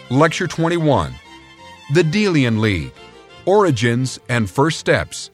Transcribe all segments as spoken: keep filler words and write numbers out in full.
Lecture twenty-one, The Delian League, Origins and First Steps.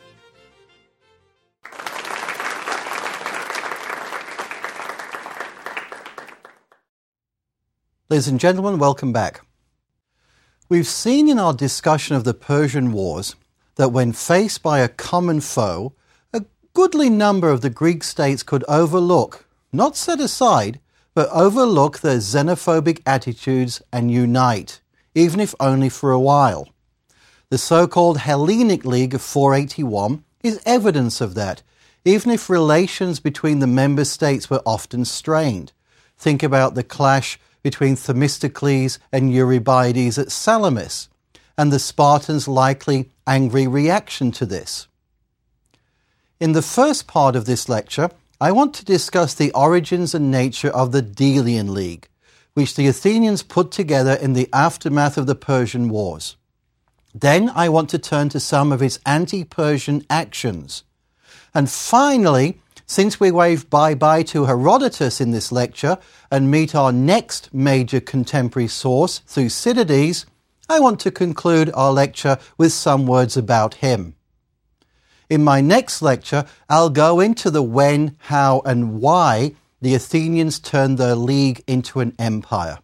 Ladies and gentlemen, welcome back. We've seen in our discussion of the Persian Wars that when faced by a common foe, a goodly number of the Greek states could overlook, not set aside, but overlook their xenophobic attitudes and unite, even if only for a while. The so-called Hellenic League of four eighty-one is evidence of that, even if relations between the member states were often strained. Think about the clash between Themistocles and Eurybiades at Salamis, and the Spartans' likely angry reaction to this. In the first part of this lecture, I want to discuss the origins and nature of the Delian League, which the Athenians put together in the aftermath of the Persian Wars. Then I want to turn to some of its anti-Persian actions. And finally, since we wave bye-bye to Herodotus in this lecture and meet our next major contemporary source, Thucydides, I want to conclude our lecture with some words about him. In my next lecture, I'll go into the when, how, and why the Athenians turned their league into an empire.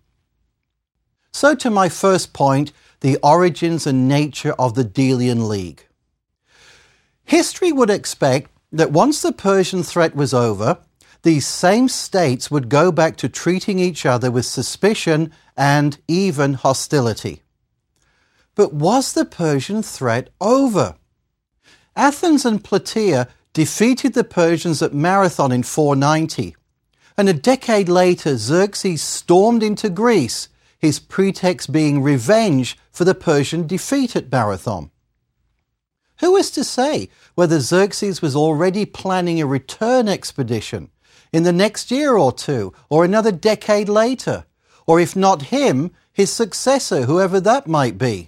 So to my first point, the origins and nature of the Delian League. History would expect that once the Persian threat was over, these same states would go back to treating each other with suspicion and even hostility. But was the Persian threat over? Athens and Plataea defeated the Persians at Marathon in four ninety, and a decade later Xerxes stormed into Greece, his pretext being revenge for the Persian defeat at Marathon. Who is to say whether Xerxes was already planning a return expedition in the next year or two, or another decade later, or if not him, his successor, whoever that might be?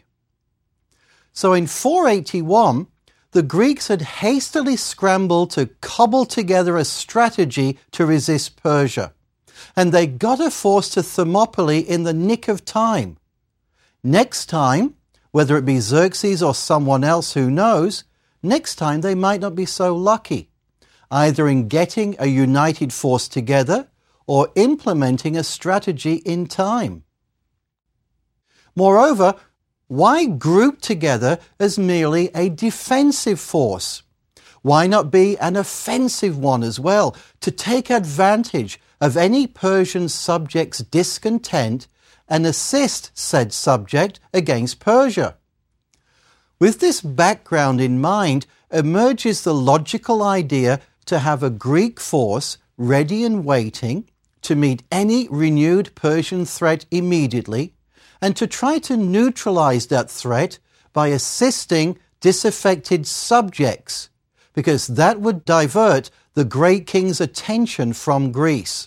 So in four eighty-one, the Greeks had hastily scrambled to cobble together a strategy to resist Persia, and they got a force to Thermopylae in the nick of time. Next time, whether it be Xerxes or someone else, who knows, next time they might not be so lucky, either in getting a united force together or implementing a strategy in time. Moreover, why group together as merely a defensive force? Why not be an offensive one as well, to take advantage of any Persian subject's discontent and assist said subject against Persia? With this background in mind emerges the logical idea to have a Greek force ready and waiting to meet any renewed Persian threat immediately, and to try to neutralize that threat by assisting disaffected subjects, because that would divert the great king's attention from Greece.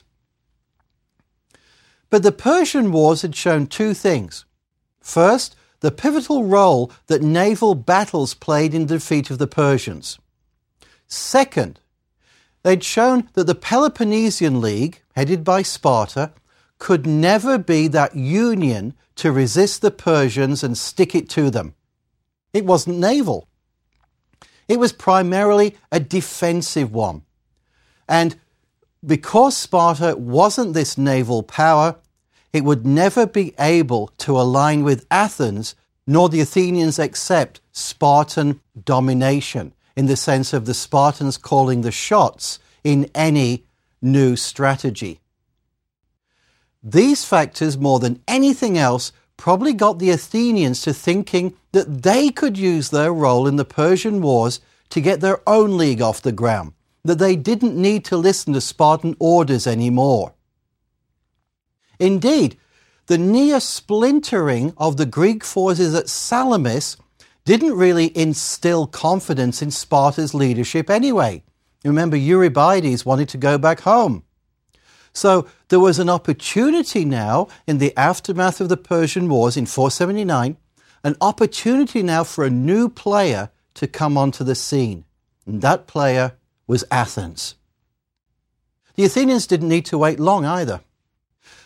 But the Persian Wars had shown two things. First, the pivotal role that naval battles played in the defeat of the Persians. Second, they'd shown that the Peloponnesian League, headed by Sparta, could never be that union to resist the Persians and stick it to them. It wasn't naval. It was primarily a defensive one. And because Sparta wasn't this naval power, it would never be able to align with Athens, nor the Athenians accept Spartan domination, in the sense of the Spartans calling the shots in any new strategy. These factors, more than anything else, probably got the Athenians to thinking that they could use their role in the Persian Wars to get their own league off the ground, that they didn't need to listen to Spartan orders anymore. Indeed, the near splintering of the Greek forces at Salamis didn't really instill confidence in Sparta's leadership anyway. Remember, Eurybiades wanted to go back home. So there was an opportunity now in the aftermath of the Persian Wars in four seventy-nine, an opportunity now for a new player to come onto the scene. And that player was Athens. The Athenians didn't need to wait long either.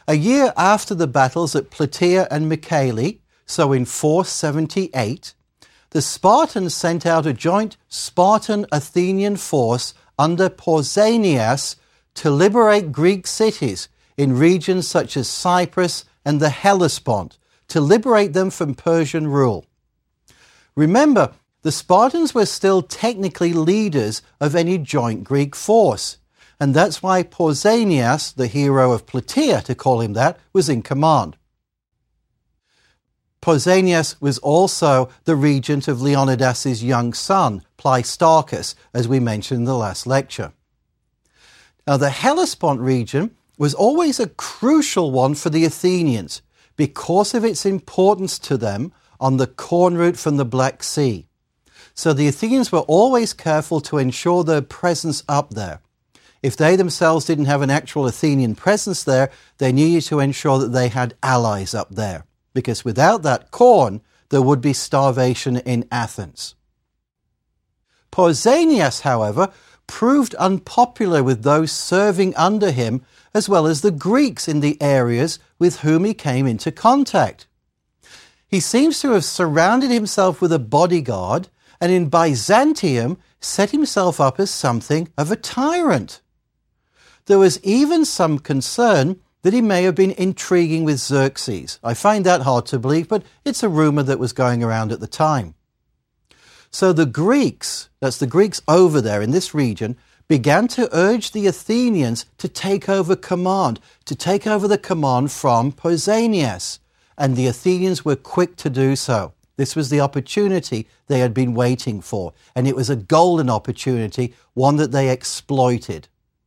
A year after the battles at Plataea and Mycale, so in four seventy-eight, the Spartans sent out a joint Spartan-Athenian force under Pausanias to liberate Greek cities in regions such as Cyprus and the Hellespont, to liberate them from Persian rule. Remember, the Spartans were still technically leaders of any joint Greek force, and that's why Pausanias, the hero of Plataea, to call him that, was in command. Pausanias was also the regent of Leonidas's young son, Pleistarchus, as we mentioned in the last lecture. Now, the Hellespont region was always a crucial one for the Athenians because of its importance to them on the corn route from the Black Sea. So the Athenians were always careful to ensure their presence up there. If they themselves didn't have an actual Athenian presence there, they needed to ensure that they had allies up there, because without that corn, there would be starvation in Athens. Pausanias, however, proved unpopular with those serving under him, as well as the Greeks in the areas with whom he came into contact. He seems to have surrounded himself with a bodyguard, and in Byzantium set himself up as something of a tyrant. There was even some concern that he may have been intriguing with Xerxes. I find that hard to believe, but it's a rumor that was going around at the time. So the Greeks, that's the Greeks over there in this region, began to urge the Athenians to take over command, to take over the command from Pausanias, and the Athenians were quick to do so. This was the opportunity they had been waiting for, and it was a golden opportunity, one that they exploited.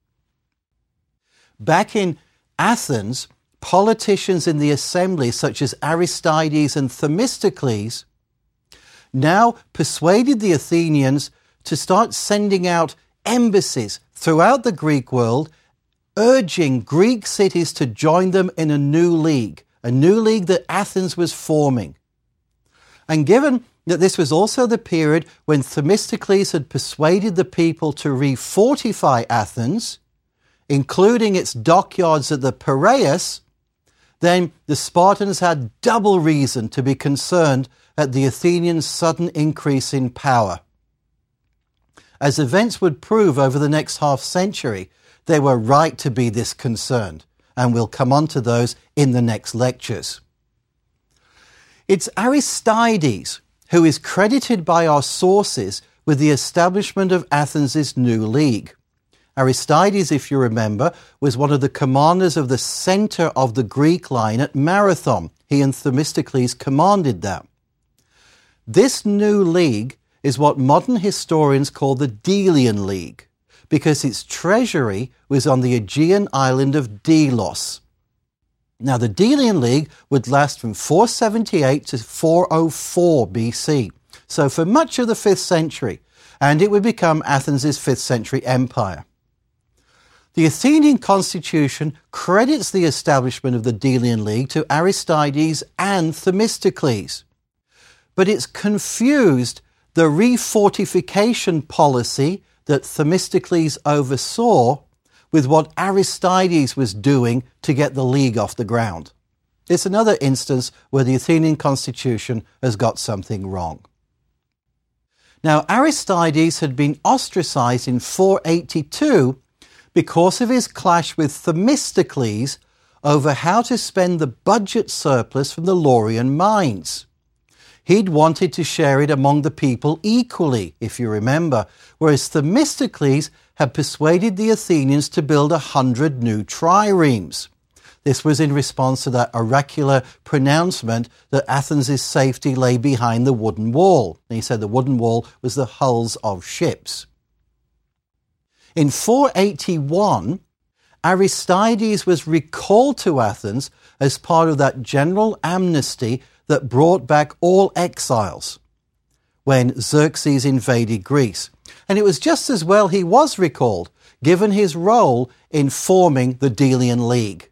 Back in Athens, politicians in the assembly, such as Aristides and Themistocles, now persuaded the Athenians to start sending out embassies throughout the Greek world, urging Greek cities to join them in a new league, a new league that Athens was forming. And given that this was also the period when Themistocles had persuaded the people to refortify Athens, including its dockyards at the Piraeus, then the Spartans had double reason to be concerned at the Athenians' sudden increase in power. As events would prove over the next half century, they were right to be this concerned, and we'll come on to those in the next lectures. It's Aristides who is credited by our sources with the establishment of Athens' new league. Aristides, if you remember, was one of the commanders of the center of the Greek line at Marathon. He and Themistocles commanded that. This new league is what modern historians call the Delian League, because its treasury was on the Aegean island of Delos. Now, the Delian League would last from four seventy-eight to four oh four B C, so for much of the fifth century, and it would become Athens' fifth century empire. The Athenian constitution credits the establishment of the Delian League to Aristides and Themistocles, but it's confused the refortification policy that Themistocles oversaw with what Aristides was doing to get the league off the ground. It's another instance where the Athenian constitution has got something wrong. Now, Aristides had been ostracized in four eighty-two because of his clash with Themistocles over how to spend the budget surplus from the Laurian mines. He'd wanted to share it among the people equally, if you remember, whereas Themistocles had persuaded the Athenians to build a hundred new triremes. This was in response to that oracular pronouncement that Athens' safety lay behind the wooden wall. And he said the wooden wall was the hulls of ships. In four eighty-one, Aristides was recalled to Athens as part of that general amnesty that brought back all exiles when Xerxes invaded Greece. And it was just as well he was recalled, given his role in forming the Delian League.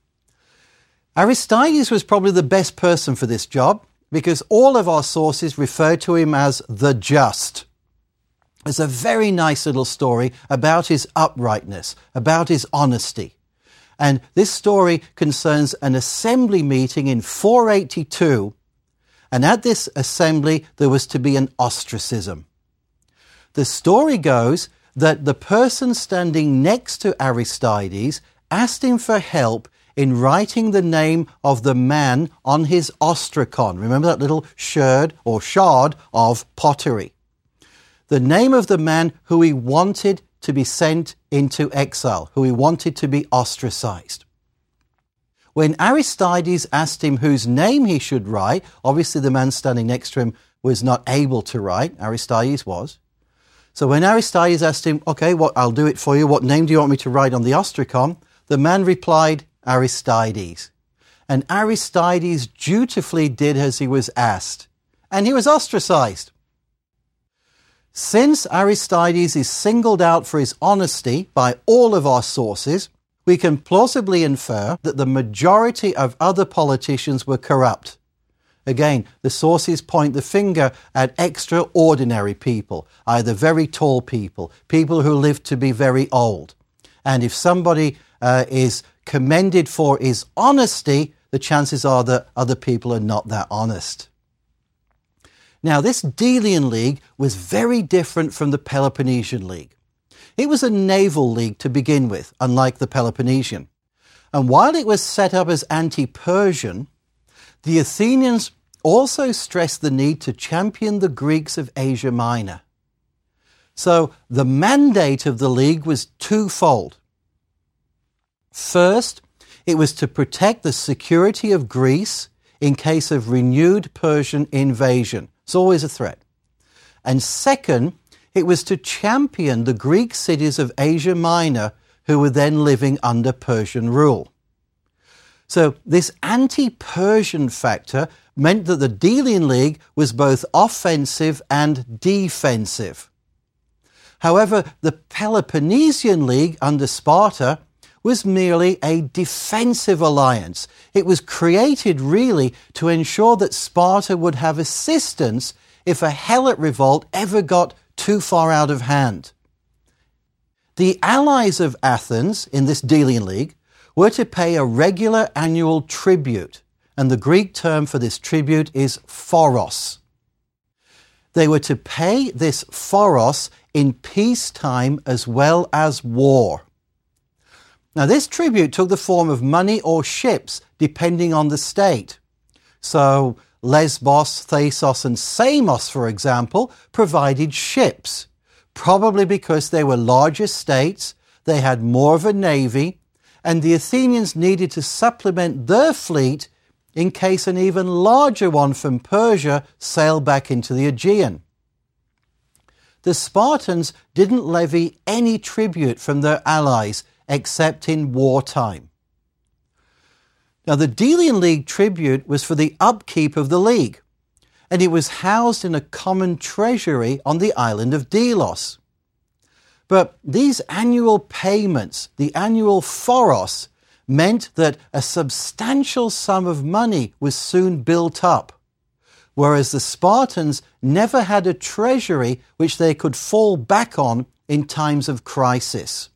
Aristides was probably the best person for this job because all of our sources refer to him as the Just. It's a very nice little story about his uprightness, about his honesty. And this story concerns an assembly meeting in four eighty-two, and at this assembly there was to be an ostracism. The story goes that the person standing next to Aristides asked him for help in writing the name of the man on his ostracon. Remember that little sherd or shard of pottery? The name of the man who he wanted to be sent into exile, who he wanted to be ostracized. When Aristides asked him whose name he should write, obviously the man standing next to him was not able to write, Aristides was. So when Aristides asked him, okay, what, I'll do it for you, what name do you want me to write on the ostracon? The man replied, Aristides. And Aristides dutifully did as he was asked, and he was ostracized. Since Aristides is singled out for his honesty by all of our sources, we can plausibly infer that the majority of other politicians were corrupt. Again, the sources point the finger at extraordinary people, either very tall people, people who live to be very old. And if somebody uh, is commended for his honesty, the chances are that other people are not that honest. Now, this Delian League was very different from the Peloponnesian League. It was a naval league to begin with, unlike the Peloponnesian. And while it was set up as anti-Persian, the Athenians also stressed the need to champion the Greeks of Asia Minor. So the mandate of the league was twofold. First, it was to protect the security of Greece in case of renewed Persian invasion. It's always a threat. And second, it was to champion the Greek cities of Asia Minor who were then living under Persian rule. So this anti-Persian factor meant that the Delian League was both offensive and defensive. However, the Peloponnesian League under Sparta was merely a defensive alliance. It was created really to ensure that Sparta would have assistance if a Helot revolt ever got too far out of hand. The allies of Athens in this Delian League were to pay a regular annual tribute, and the Greek term for this tribute is phoros. They were to pay this phoros in peacetime as well as war. Now, this tribute took the form of money or ships, depending on the state. So, Lesbos, Thasos, and Samos, for example, provided ships, probably because they were larger states, they had more of a navy, and the Athenians needed to supplement their fleet in case an even larger one from Persia sailed back into the Aegean. The Spartans didn't levy any tribute from their allies except in wartime. Now, the Delian League tribute was for the upkeep of the league, and it was housed in a common treasury on the island of Delos. But these annual payments, the annual phoros, meant that a substantial sum of money was soon built up, whereas the Spartans never had a treasury which they could fall back on in times of crisis.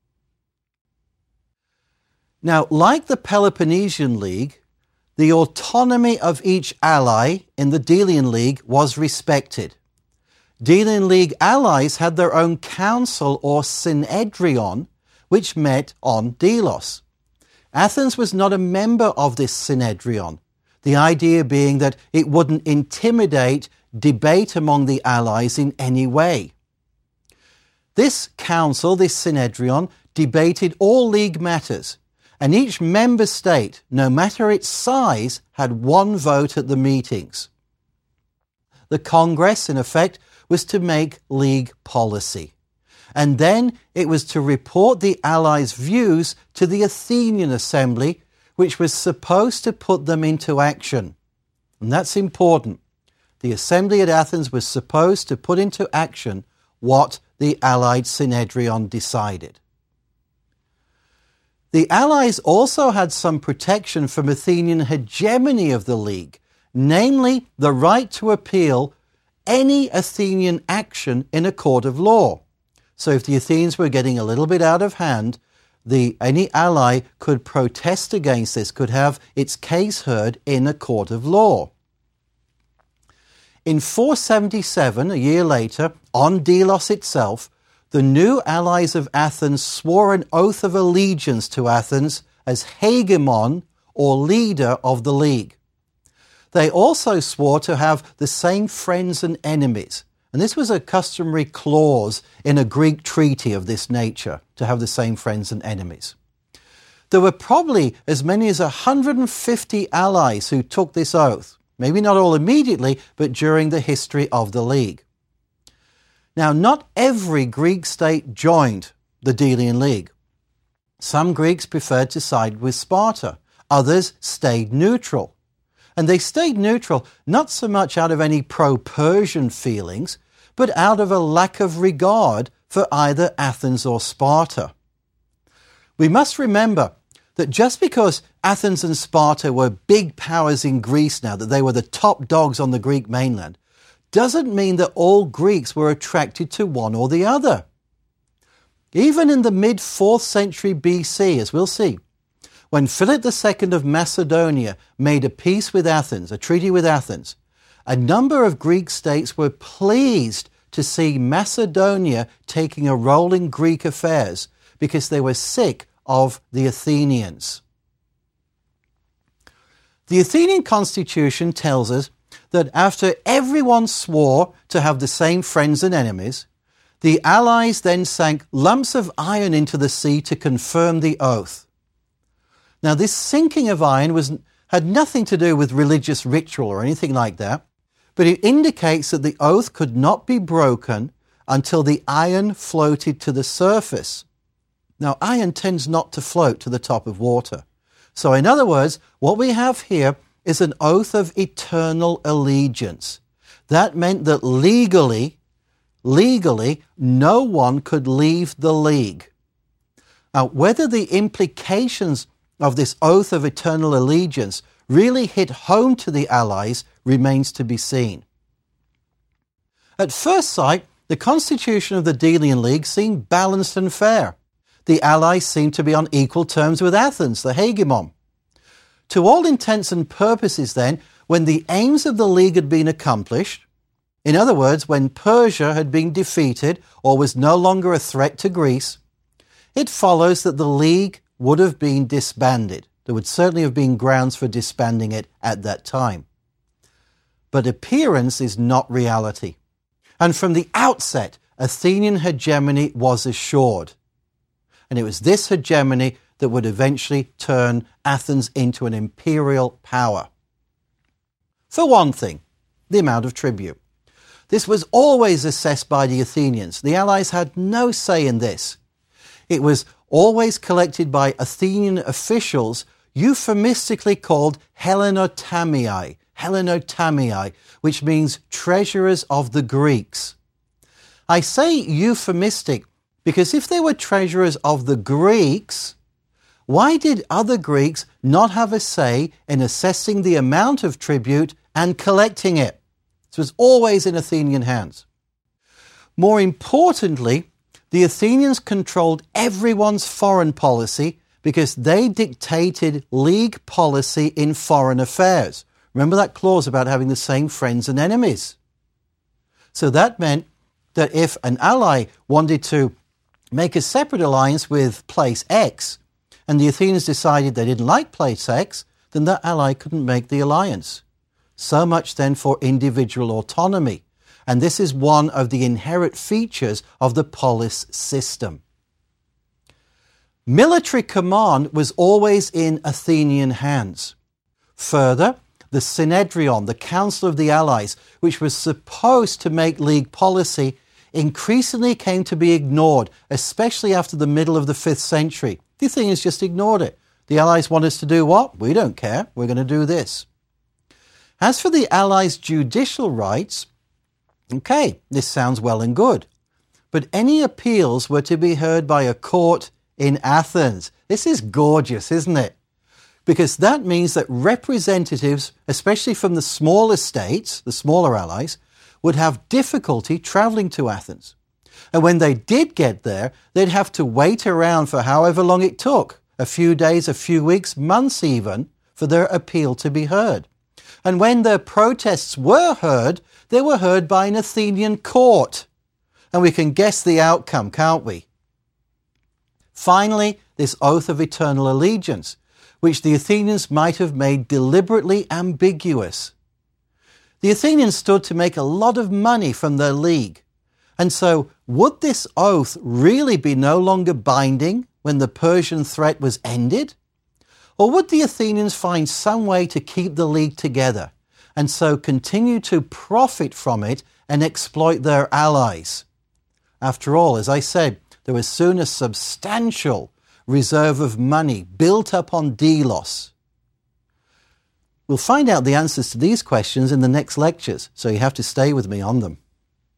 Now, like the Peloponnesian League, the autonomy of each ally in the Delian League was respected. Delian League allies had their own council or synedrion, which met on Delos. Athens was not a member of this synedrion, the idea being that it wouldn't intimidate debate among the allies in any way. This council, this synedrion, debated all league matters, and each member state, no matter its size, had one vote at the meetings. The Congress, in effect, was to make league policy. And then it was to report the allies' views to the Athenian Assembly, which was supposed to put them into action. And that's important. The Assembly at Athens was supposed to put into action what the Allied Synedrion decided. The Allies also had some protection from Athenian hegemony of the League, namely the right to appeal any Athenian action in a court of law. So if the Athenians were getting a little bit out of hand, the, any ally could protest against this, could have its case heard in a court of law. In four seventy-seven, a year later, on Delos itself, the new allies of Athens swore an oath of allegiance to Athens as hegemon or leader of the League. They also swore to have the same friends and enemies. And this was a customary clause in a Greek treaty of this nature, to have the same friends and enemies. There were probably as many as one hundred fifty allies who took this oath, maybe not all immediately, but during the history of the League. Now, not every Greek state joined the Delian League. Some Greeks preferred to side with Sparta. Others stayed neutral. And they stayed neutral not so much out of any pro-Persian feelings, but out of a lack of regard for either Athens or Sparta. We must remember that just because Athens and Sparta were big powers in Greece now, that they were the top dogs on the Greek mainland, doesn't mean that all Greeks were attracted to one or the other. Even in the mid-fourth century B C, as we'll see, when Philip the Second of Macedonia made a peace with Athens, a treaty with Athens, a number of Greek states were pleased to see Macedonia taking a role in Greek affairs because they were sick of the Athenians. The Athenian constitution tells us that after everyone swore to have the same friends and enemies, the allies then sank lumps of iron into the sea to confirm the oath. Now, this sinking of iron was, had nothing to do with religious ritual or anything like that, but it indicates that the oath could not be broken until the iron floated to the surface. Now, iron tends not to float to the top of water. So, in other words, what we have here is an oath of eternal allegiance. That meant that legally, legally, no one could leave the League. Now, whether the implications of this oath of eternal allegiance really hit home to the allies remains to be seen. At first sight, the constitution of the Delian League seemed balanced and fair. The allies seemed to be on equal terms with Athens, the hegemon. To all intents and purposes then, when the aims of the League had been accomplished, in other words, when Persia had been defeated or was no longer a threat to Greece, it follows that the League would have been disbanded. There would certainly have been grounds for disbanding it at that time. But appearance is not reality. And from the outset, Athenian hegemony was assured. And it was this hegemony that would eventually turn Athens into an imperial power. For one thing, the amount of tribute. This was always assessed by the Athenians. The allies had no say in this. It was always collected by Athenian officials, euphemistically called Hellenotamiai, Hellenotamiai, which means treasurers of the Greeks. I say euphemistic because if they were treasurers of the Greeks, why did other Greeks not have a say in assessing the amount of tribute and collecting it? This was always in Athenian hands. More importantly, the Athenians controlled everyone's foreign policy because they dictated League policy in foreign affairs. Remember that clause about having the same friends and enemies? So that meant that if an ally wanted to make a separate alliance with place X, and the Athenians decided they didn't like place X, then that ally couldn't make the alliance. So much then for individual autonomy. And this is one of the inherent features of the polis system. Military command was always in Athenian hands. Further, the Synedrion, the Council of the Allies, which was supposed to make League policy, increasingly came to be ignored, especially after the middle of the fifth century. The Athenians just ignored it. The Allies want us to do what? We don't care. We're going to do this. As for the Allies' judicial rights, okay, this sounds well and good. But any appeals were to be heard by a court in Athens. This is gorgeous, isn't it? Because that means that representatives, especially from the smaller states, the smaller allies, would have difficulty traveling to Athens. And when they did get there, they'd have to wait around for however long it took, a few days, a few weeks, months even, for their appeal to be heard. And when their protests were heard, they were heard by an Athenian court. And we can guess the outcome, can't we? Finally, this oath of eternal allegiance, which the Athenians might have made deliberately ambiguous. The Athenians stood to make a lot of money from their league. And so, would this oath really be no longer binding when the Persian threat was ended? Or would the Athenians find some way to keep the league together and so continue to profit from it and exploit their allies? After all, as I said, there was soon a substantial reserve of money built up on Delos. We'll find out the answers to these questions in the next lectures, so you have to stay with me on them.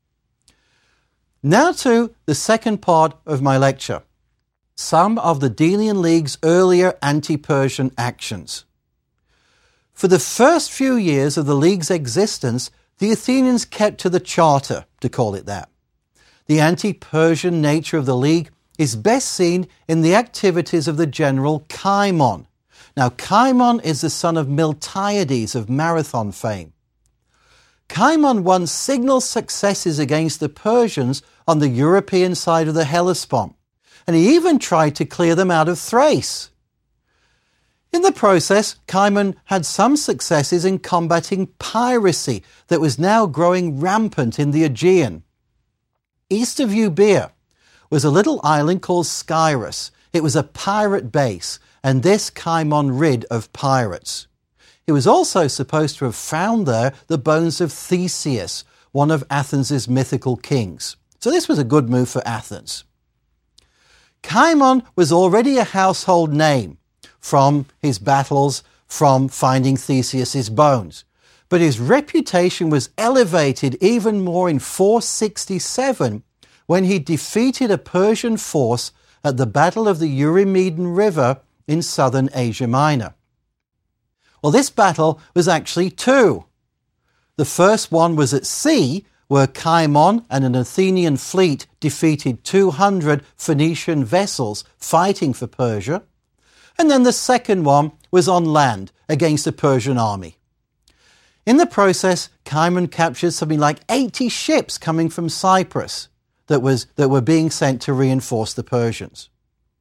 Now to the second part of my lecture, some of the Delian League's earlier anti-Persian actions. For the first few years of the League's existence, the Athenians kept to the charter, to call it that. The anti-Persian nature of the League is best seen in the activities of the general Cimon. Now, Cimon is the son of Miltiades of Marathon fame. Cimon won signal successes against the Persians on the European side of the Hellespont, and he even tried to clear them out of Thrace. In the process, Cimon had some successes in combating piracy that was now growing rampant in the Aegean. East of Euboea was a little island called Skyrus. It was a pirate base, and this Cimon rid of pirates. He was also supposed to have found there the bones of Theseus, one of Athens' mythical kings. So this was a good move for Athens. Cimon was already a household name from his battles, from finding Theseus' bones. But his reputation was elevated even more in four sixty-seven when he defeated a Persian force at the Battle of the Eurymedon River in southern Asia Minor. Well, this battle was actually two. The first one was at sea, where Cimon and an Athenian fleet defeated two hundred Phoenician vessels fighting for Persia. And then the second one was on land against a Persian army. In the process, Cimon captured something like eighty ships coming from Cyprus that, was, that were being sent to reinforce the Persians.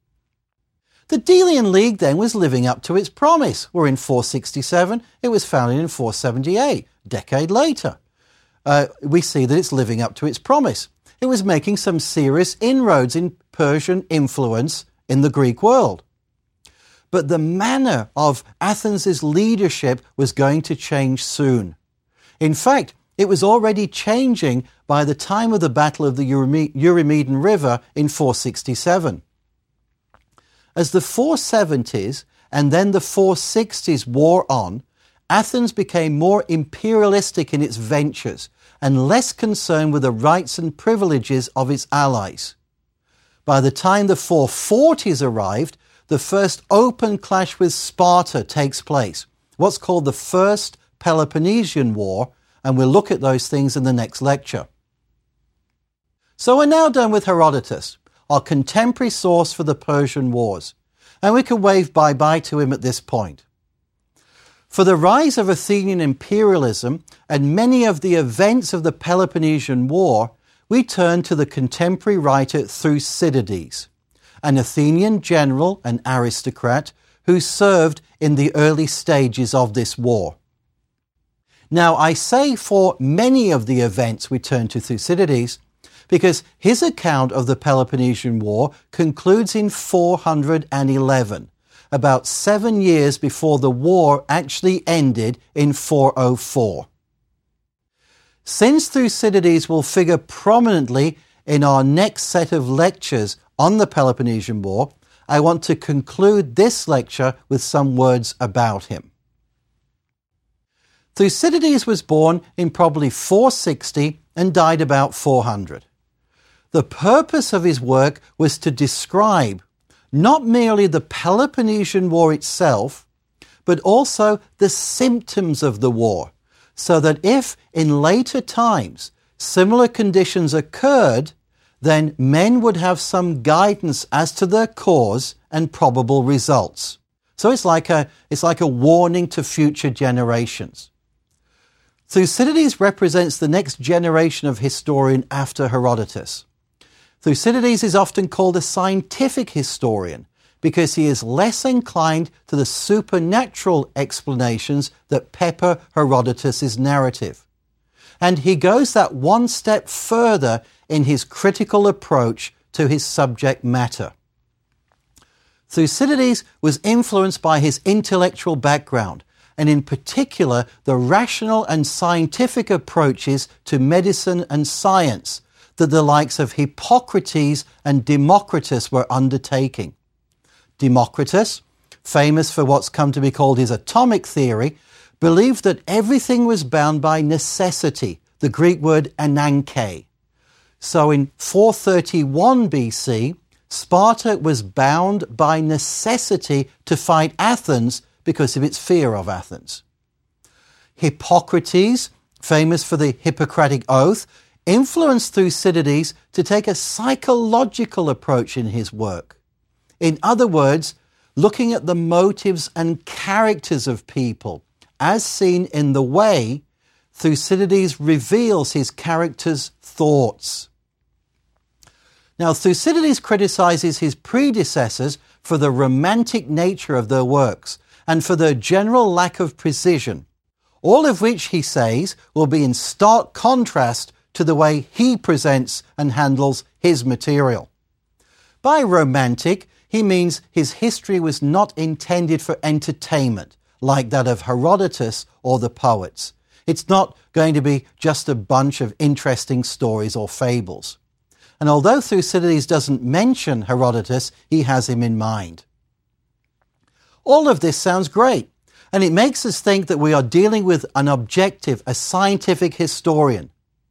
The Delian League then was living up to its promise. We're in four sixty-seven. It was founded in four seventy-eight, a decade later. Uh, we see that it's living up to its promise. It was making some serious inroads in Persian influence in the Greek world. But the manner of Athens' leadership was going to change soon. In fact, it was already changing by the time of the Battle of the Eurymedon River in four sixty-seven. As the four seventies and then the four sixties wore on, Athens became more imperialistic in its ventures and less concerned with the rights and privileges of its allies. By the time the four forties arrived, the first open clash with Sparta takes place, what's called the First Peloponnesian War, and we'll look at those things in the next lecture. So we're now done with Herodotus, our contemporary source for the Persian Wars, and we can wave bye-bye to him at this point. For the rise of Athenian imperialism and many of the events of the Peloponnesian War, we turn to the contemporary writer Thucydides, an Athenian general and aristocrat who served in the early stages of this war. Now, I say for many of the events we turn to Thucydides because his account of the Peloponnesian War concludes in four hundred eleven, about seven years before the war actually ended in four oh four. Since Thucydides will figure prominently in our next set of lectures on the Peloponnesian War, I want to conclude this lecture with some words about him. Thucydides was born in probably four sixty and died about four hundred. The purpose of his work was to describe not merely the Peloponnesian War itself, but also the symptoms of the war, so that if in later times similar conditions occurred, then men would have some guidance as to their cause and probable results. So it's like a, it's like a warning to future generations. Thucydides represents the next generation of historian after Herodotus. Thucydides is often called a scientific historian because he is less inclined to the supernatural explanations that pepper Herodotus' narrative. And he goes that one step further in his critical approach to his subject matter. Thucydides was influenced by his intellectual background, and in particular the rational and scientific approaches to medicine and science that the likes of Hippocrates and Democritus were undertaking. Democritus, famous for what's come to be called his atomic theory, believed that everything was bound by necessity, the Greek word ananke. So in four thirty-one B C, Sparta was bound by necessity to fight Athens because of its fear of Athens. Hippocrates, famous for the Hippocratic Oath, influenced Thucydides to take a psychological approach in his work. In other words, looking at the motives and characters of people, as seen in the way Thucydides reveals his character's thoughts. Now, Thucydides criticizes his predecessors for the romantic nature of their works and for their general lack of precision, all of which, he says, will be in stark contrast to the way he presents and handles his material. By romantic, he means his history was not intended for entertainment, like that of Herodotus or the poets. It's not going to be just a bunch of interesting stories or fables. And although Thucydides doesn't mention Herodotus, he has him in mind. All of this sounds great, and it makes us think that we are dealing with an objective, a scientific historian.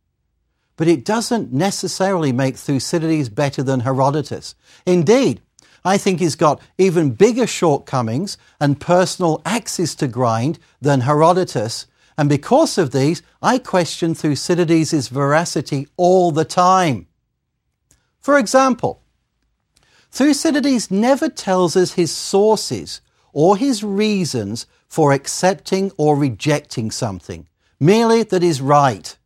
But it doesn't necessarily make Thucydides better than Herodotus. Indeed, I think he's got even bigger shortcomings and personal axes to grind than Herodotus, and because of these, I question Thucydides' veracity all the time. For example, Thucydides never tells us his sources or his reasons for accepting or rejecting something, merely that is right.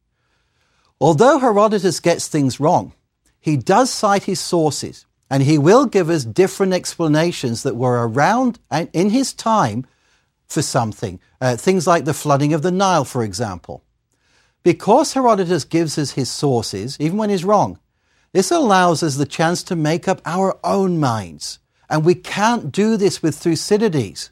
Although Herodotus gets things wrong, he does cite his sources, and he will give us different explanations that were around in his time for something, uh, things like the flooding of the Nile, for example. Because Herodotus gives us his sources, even when he's wrong, this allows us the chance to make up our own minds, and we can't do this with Thucydides.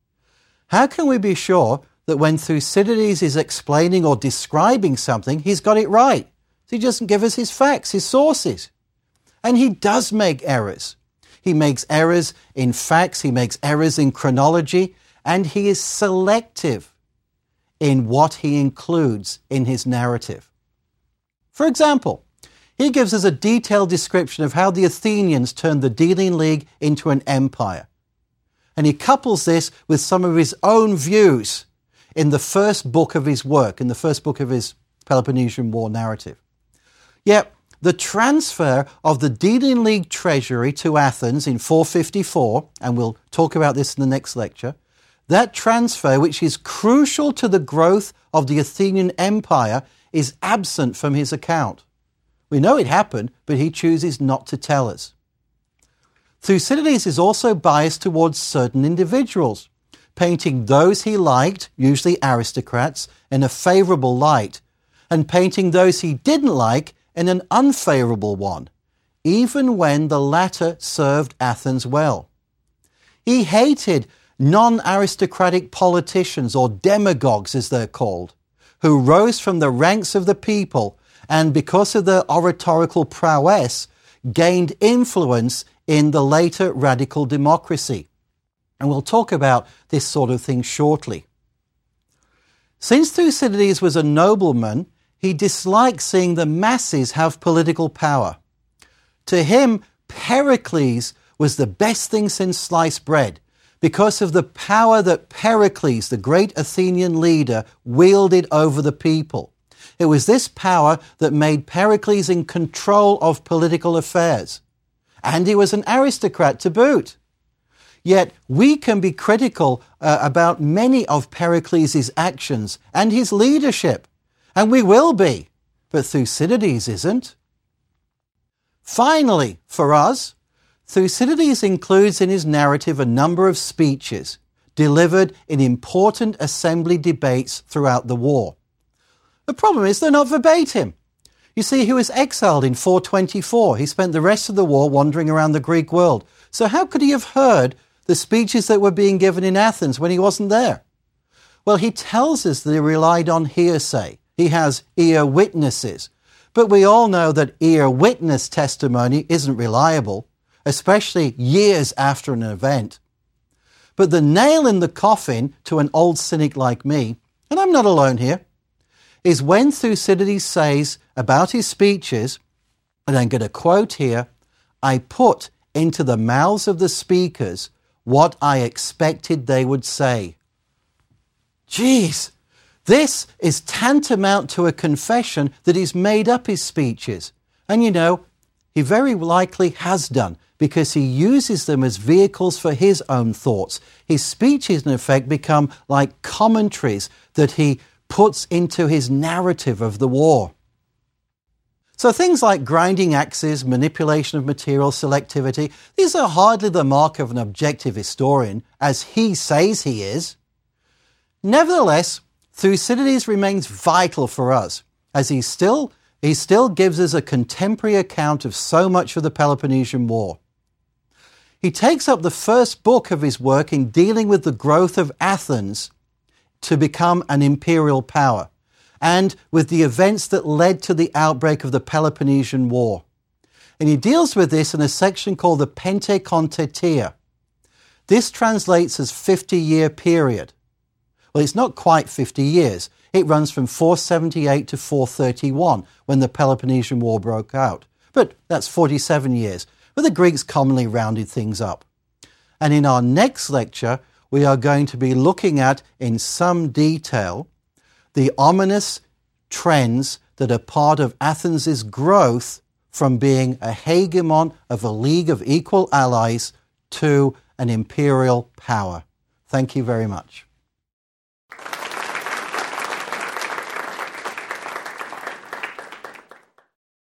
How can we be sure that when Thucydides is explaining or describing something, he's got it right? He doesn't give us his facts, his sources. And he does make errors. He makes errors in facts, he makes errors in chronology, and he is selective in what he includes in his narrative. For example, he gives us a detailed description of how the Athenians turned the Delian League into an empire. And he couples this with some of his own views in the first book of his work, in the first book of his Peloponnesian War narrative. Yet, the transfer of the Delian League treasury to Athens in four fifty-four, and we'll talk about this in the next lecture, that transfer, which is crucial to the growth of the Athenian empire, is absent from his account. We know it happened, but he chooses not to tell us. Thucydides is also biased towards certain individuals, painting those he liked, usually aristocrats, in a favorable light, and painting those he didn't like in an unfavorable one, even when the latter served Athens well. He hated non-aristocratic politicians, or demagogues as they're called, who rose from the ranks of the people and because of their oratorical prowess, gained influence in the later radical democracy. And we'll talk about this sort of thing shortly. Since Thucydides was a nobleman, he disliked seeing the masses have political power. To him, Pericles was the best thing since sliced bread, because of the power that Pericles, the great Athenian leader, wielded over the people. It was this power that made Pericles in control of political affairs. And he was an aristocrat to boot. Yet we can be critical uh, about many of Pericles' actions and his leadership. And we will be. But Thucydides isn't. Finally, for us, Thucydides includes in his narrative a number of speeches delivered in important assembly debates throughout the war. The problem is they're not verbatim. You see, he was exiled in four twenty-four. He spent the rest of the war wandering around the Greek world. So how could he have heard the speeches that were being given in Athens when he wasn't there? Well, he tells us that he relied on hearsay. He has ear witnesses. But we all know that ear witness testimony isn't reliable, especially years after an event. But the nail in the coffin to an old cynic like me, and I'm not alone here, is when Thucydides says about his speeches, and I'm going to quote here, "I put into the mouths of the speakers what I expected they would say." Geez, this is tantamount to a confession that he's made up his speeches. And you know, he very likely has done, because he uses them as vehicles for his own thoughts. His speeches, in effect, become like commentaries that he puts into his narrative of the war. So things like grinding axes, manipulation of material, selectivity, these are hardly the mark of an objective historian, as he says he is. Nevertheless, Thucydides remains vital for us, as he still, he still gives us a contemporary account of so much of the Peloponnesian War. He takes up the first book of his work in dealing with the growth of Athens to become an imperial power, and with the events that led to the outbreak of the Peloponnesian War. And he deals with this in a section called the Pentekontetia. This translates as fifty-year period. Well, it's not quite fifty years. It runs from four seventy-eight to four thirty-one, when the Peloponnesian War broke out. But that's forty-seven years. But the Greeks commonly rounded things up. And in our next lecture, we are going to be looking at, in some detail, the ominous trends that are part of Athens' growth from being a hegemon of a league of equal allies to an imperial power. Thank you very much.